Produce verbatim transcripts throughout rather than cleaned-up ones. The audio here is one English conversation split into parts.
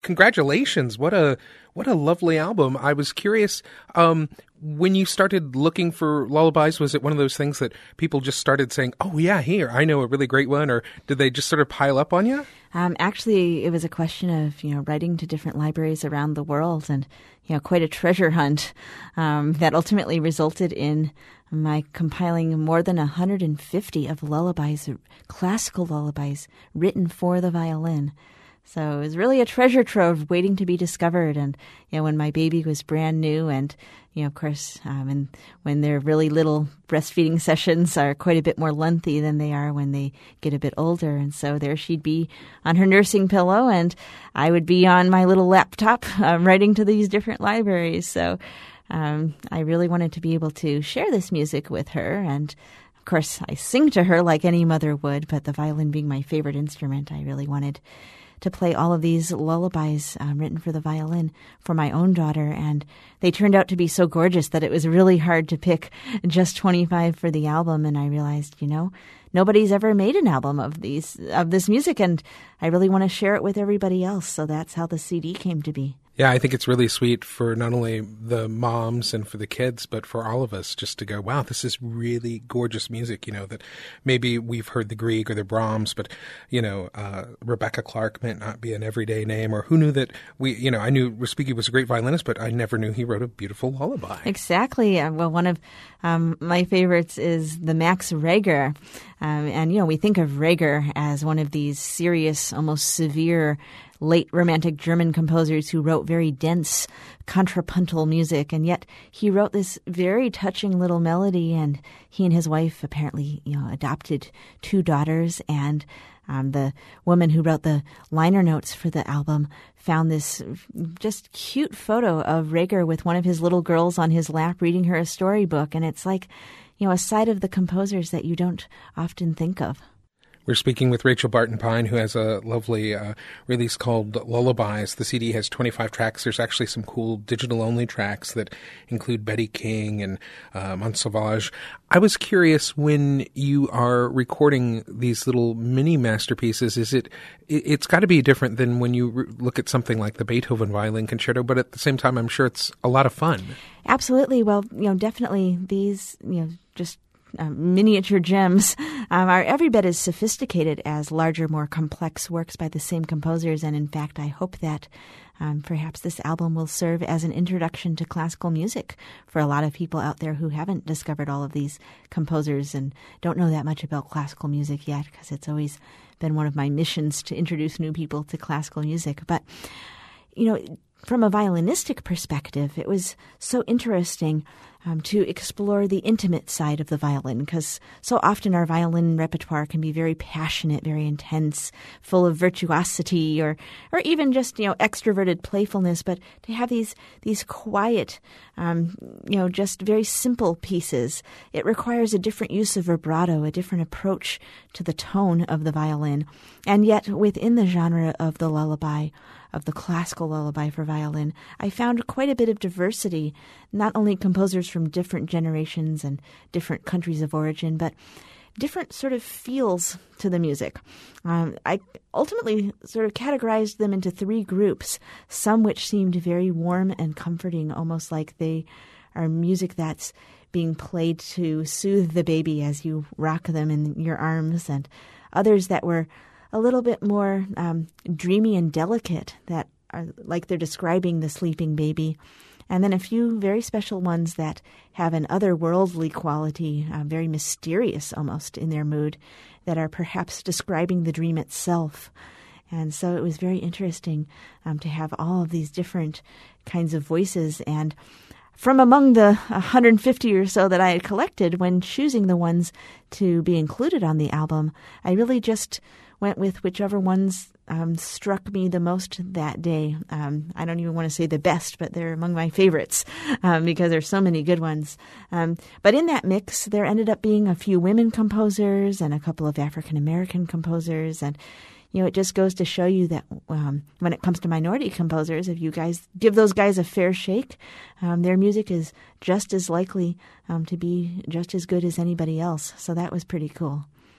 congratulations. What a what a lovely album. I was curious, um, when you started looking for lullabies, was it one of those things that people just started saying, oh, yeah, here, I know a really great one, or did they just sort of pile up on you? Um, actually, it was a question of, you know, writing to different libraries around the world and, you know, quite a treasure hunt um, that ultimately resulted in my compiling more than one hundred fifty of lullabies, classical lullabies, written for the violin. So it was really a treasure trove waiting to be discovered. And, you know, when my baby was brand new and, you know, of course, um, and when their really little breastfeeding sessions are quite a bit more lengthy than they are when they get a bit older. And so there she'd be on her nursing pillow and I would be on my little laptop um, writing to these different libraries. So um, I really wanted to be able to share this music with her. And of course, I sing to her like any mother would, but the violin being my favorite instrument, I really wanted to play all of these lullabies um, written for the violin for my own daughter. And they turned out to be so gorgeous that it was really hard to pick just twenty-five for the album. And I realized, you know, nobody's ever made an album of these of this music, and I really want to share it with everybody else. So that's how the C D came to be. Yeah, I think it's really sweet for not only the moms and for the kids, but for all of us just to go, wow, this is really gorgeous music, you know, that maybe we've heard the Grieg or the Brahms, but, you know, uh, Rebecca Clark might not be an everyday name, or who knew that we, you know, I knew Respighi was a great violinist, but I never knew he wrote a beautiful lullaby. Exactly. Uh, well, one of um, my favorites is the Max Reger. Um, and, you know, we think of Reger as one of these serious, almost severe late Romantic German composers who wrote very dense contrapuntal music, and yet he wrote this very touching little melody. And he and his wife apparently, you know, adopted two daughters. And um, the woman who wrote the liner notes for the album found this just cute photo of Reger with one of his little girls on his lap reading her a storybook, and it's like, you know, a side of the composers that you don't often think of. We're speaking with Rachel Barton Pine, who has a lovely uh, release called Lullabies. The C D has twenty-five tracks. There's actually some cool digital-only tracks that include Betty King and uh, Mont Sauvage. I was curious, when you are recording these little mini masterpieces, is it, it it's got to be different than when you re- look at something like the Beethoven Violin Concerto, but at the same time, I'm sure it's a lot of fun. Absolutely. Well, you know, definitely these, you know, just Uh, miniature gems um, are every bit as sophisticated as larger, more complex works by the same composers. And in fact, I hope that um, perhaps this album will serve as an introduction to classical music for a lot of people out there who haven't discovered all of these composers and don't know that much about classical music yet, because it's always been one of my missions to introduce new people to classical music. But, you know, from a violinistic perspective, it was so interesting um, to explore the intimate side of the violin, because so often our violin repertoire can be very passionate, very intense, full of virtuosity, or or even just, you know, extroverted playfulness. But to have these these quiet, um, you know, just very simple pieces, it requires a different use of vibrato, a different approach to the tone of the violin. And yet within the genre of the lullaby, of the classical lullaby for violin, I found quite a bit of diversity, not only composers from different generations and different countries of origin, but different sort of feels to the music. Um, I ultimately sort of categorized them into three groups, some which seemed very warm and comforting, almost like they are music that's being played to soothe the baby as you rock them in your arms, and others that were a little bit more um, dreamy and delicate, that are like they're describing the sleeping baby. And then a few very special ones that have an otherworldly quality, uh, very mysterious almost in their mood, that are perhaps describing the dream itself. And so it was very interesting um, to have all of these different kinds of voices. And from among the one hundred fifty or so that I had collected, when choosing the ones to be included on the album, I really just went with whichever ones um, struck me the most that day. Um, I don't even want to say the best, but they're among my favorites um, because there's so many good ones. Um, but in that mix, there ended up being a few women composers and a couple of African-American composers. And, you know, it just goes to show you that um, when it comes to minority composers, if you guys give those guys a fair shake, um, their music is just as likely um, to be just as good as anybody else. So that was pretty cool.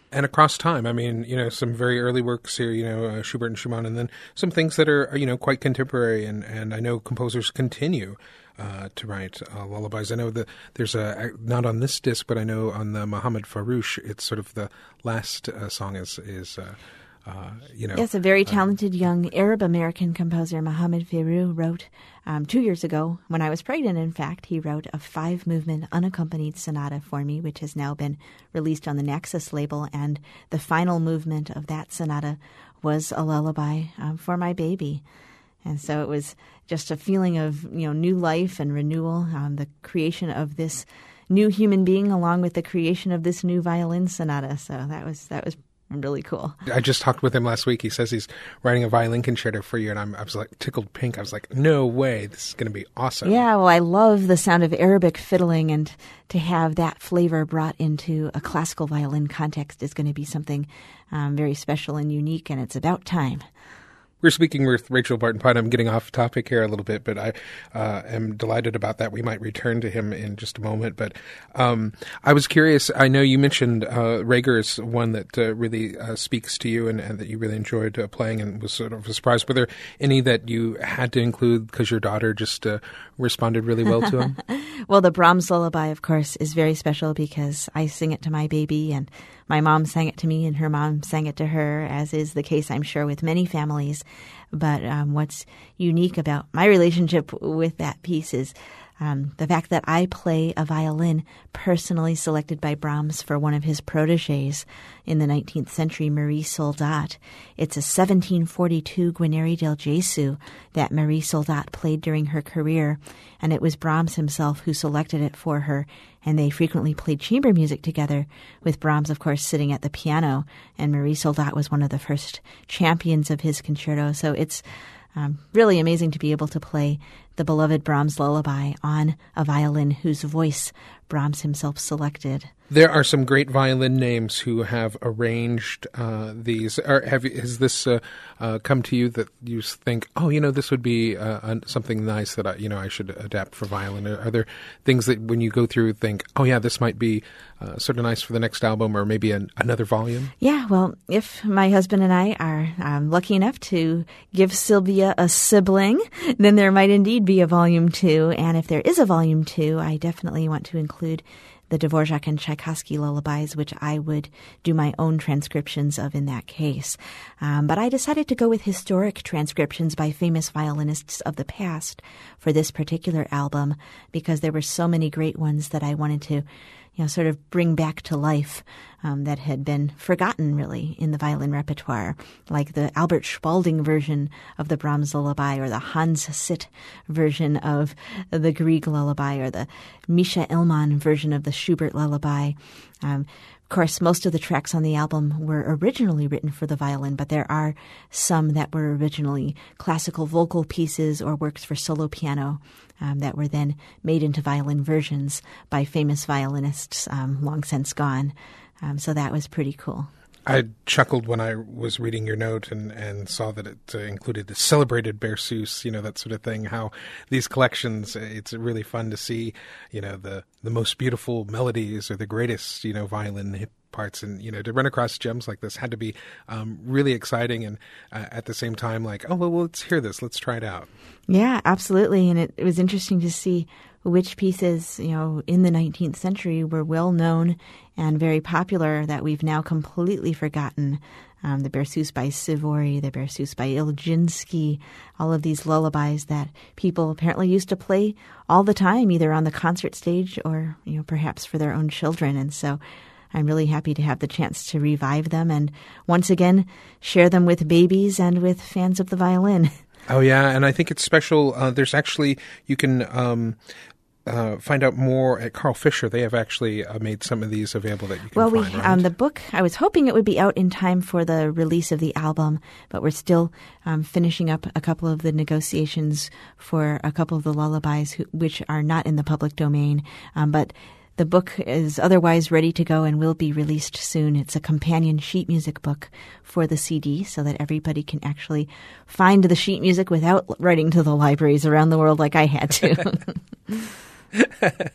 And across time, I mean, you know, some very early works here, you know, uh, Schubert and Schumann, and then some things that are, you know, quite contemporary. And, and I know composers continue uh, to write uh, lullabies. I know that there's a, not on this disc, but I know on the Mohammed Farouche, it's sort of the last uh, song is, is uh, uh, you know. Yes, a very talented um, young Arab-American composer, Mohammed Farouche, wrote um, two years ago, when I was pregnant, in fact, he wrote a five-movement unaccompanied sonata for me, which has now been released on the Naxos label, and the final movement of that sonata was a lullaby um, for my baby. And so it was just a feeling of, you know, new life and renewal, um, the creation of this new human being along with the creation of this new violin sonata. So that was that was really cool. I just talked with him last week. He says he's writing a violin concerto for you, and I'm, I was like tickled pink. I was like, no way, this is going to be awesome. Yeah, well, I love the sound of Arabic fiddling, and to have that flavor brought into a classical violin context is going to be something um, very special and unique, and it's about time. We're speaking with Rachel Barton-Pine. I'm getting off topic here a little bit, but I uh, am delighted about that. We might return to him in just a moment. But um, I was curious. I know you mentioned uh, Reger is one that uh, really uh, speaks to you and, and that you really enjoyed uh, playing and was sort of surprised. Were there any that you had to include because your daughter just uh, responded really well to him? Well, the Brahms lullaby, of course, is very special because I sing it to my baby, and my mom sang it to me, and her mom sang it to her, as is the case, I'm sure, with many families. But um, what's unique about my relationship with that piece is um, the fact that I play a violin personally selected by Brahms for one of his protégés in the nineteenth century, Marie Soldat. It's a seventeen forty-two Guarneri del Gesù that Marie Soldat played during her career, and it was Brahms himself who selected it for her, and they frequently played chamber music together, with Brahms, of course, sitting at the piano, and Marie Soldat was one of the first champions of his concerto. So it's um, really amazing to be able to play the beloved Brahms lullaby on a violin whose voice Brahms himself selected. There are some great violin names who have arranged uh, these. Or have has this uh, uh, come to you that you think, oh, you know, this would be uh, something nice that I, you know, I should adapt for violin? Are, are there things that when you go through think, oh yeah, this might be uh, sort of nice for the next album or maybe an, another volume? Yeah, well, if my husband and I are um, lucky enough to give Sylvia a sibling, then there might indeed be a volume two. And if there is a volume two, I definitely want to include the Dvorak and Tchaikovsky lullabies, which I would do my own transcriptions of in that case. Um, but I decided to go with historic transcriptions by famous violinists of the past for this particular album because there were so many great ones that I wanted to, you know, sort of bring back to life um, that had been forgotten, really, in the violin repertoire, like the Albert Spalding version of the Brahms lullaby or the Hans Sitt version of the Grieg lullaby or the Misha Elman version of the Schubert lullaby. Um, Of course, most of the tracks on the album were originally written for the violin, but there are some that were originally classical vocal pieces or works for solo piano um, that were then made into violin versions by famous violinists um, long since gone. Um, so that was pretty cool. I chuckled when I was reading your note and, and saw that it uh, included the celebrated Berceuse, you know, that sort of thing, how these collections, it's really fun to see, you know, the, the most beautiful melodies or the greatest, you know, violin hit parts. And, you know, to run across gems like this had to be um, really exciting. And uh, at the same time, like, oh, well, let's hear this. Let's try it out. Yeah, absolutely. And it, it was interesting to see which pieces, you know, in the nineteenth century were well known and very popular that we've now completely forgotten. Um, the Berceuse by Sivori, the Berceuse by Iljinsky, all of these lullabies that people apparently used to play all the time, either on the concert stage or, you know, perhaps for their own children. And so I'm really happy to have the chance to revive them and once again share them with babies and with fans of the violin. Oh, yeah, and I think it's special. Uh, there's actually, you can um, uh, find out more at Carl Fischer. They have actually uh, made some of these available that you can well, find, we, right? um, the book, I was hoping it would be out in time for the release of the album, but we're still um, finishing up a couple of the negotiations for a couple of the lullabies, who, which are not in the public domain, um, but the book is otherwise ready to go and will be released soon. It's a companion sheet music book for the C D so that everybody can actually find the sheet music without writing to the libraries around the world like I had to.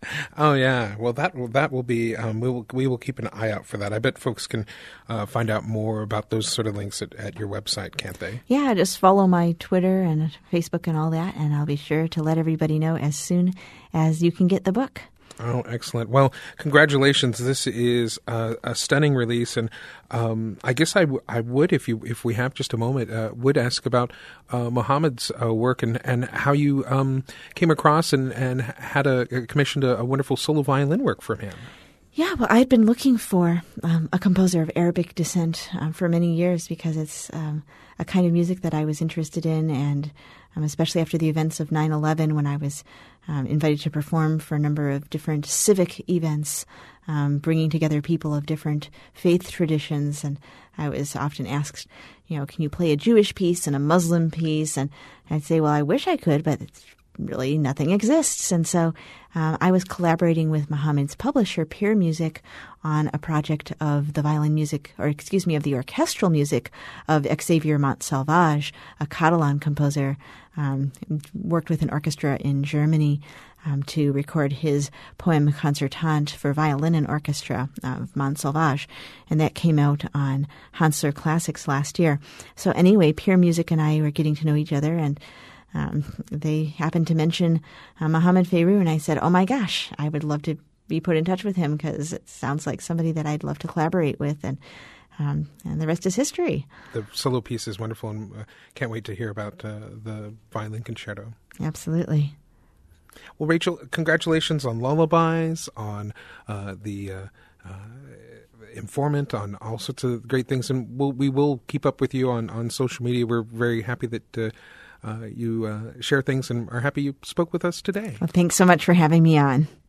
Oh yeah, well that will that will be um, we will we will keep an eye out for that. I bet folks can uh, find out more about those sort of links at, at your website, can't they? Yeah, just follow my Twitter and Facebook and all that, and I'll be sure to let everybody know as soon as you can get the book. Oh, excellent. Well, congratulations. This is a, a stunning release. And um, I guess I, w- I would, if you if we have just a moment, uh, would ask about uh, Mohammed's uh, work and, and how you um, came across and, and had a, commissioned a, a wonderful solo violin work from him. Yeah, well, I had been looking for um, a composer of Arabic descent um, for many years because it's um, a kind of music that I was interested in, and um, especially after the events of nine eleven when I was um, invited to perform for a number of different civic events, um, bringing together people of different faith traditions. And I was often asked, you know, can you play a Jewish piece and a Muslim piece? And I'd say, well, I wish I could, but it's really nothing exists. And so uh, I was collaborating with Mohammed's publisher, Peer Music, on a project of the violin music, or excuse me, of the orchestral music of Xavier Montsalvage, a Catalan composer, um, worked with an orchestra in Germany um, to record his poem Concertant for violin and orchestra of Montsalvage. And that came out on Hansler Classics last year. So anyway, Peer Music and I were getting to know each other, and Um, they happened to mention uh, Mohammed Fayroux, and I said, oh my gosh, I would love to be put in touch with him because it sounds like somebody that I'd love to collaborate with, and um, and the rest is history. The solo piece is wonderful, and uh, can't wait to hear about uh, the violin concerto. Absolutely. Well, Rachel, congratulations on Lullabies, on uh, the uh, uh, Informant, on all sorts of great things, and we'll, we will keep up with you on, on social media. We're very happy that uh, Uh, you uh, share things and are happy you spoke with us today. Well, thanks so much for having me on.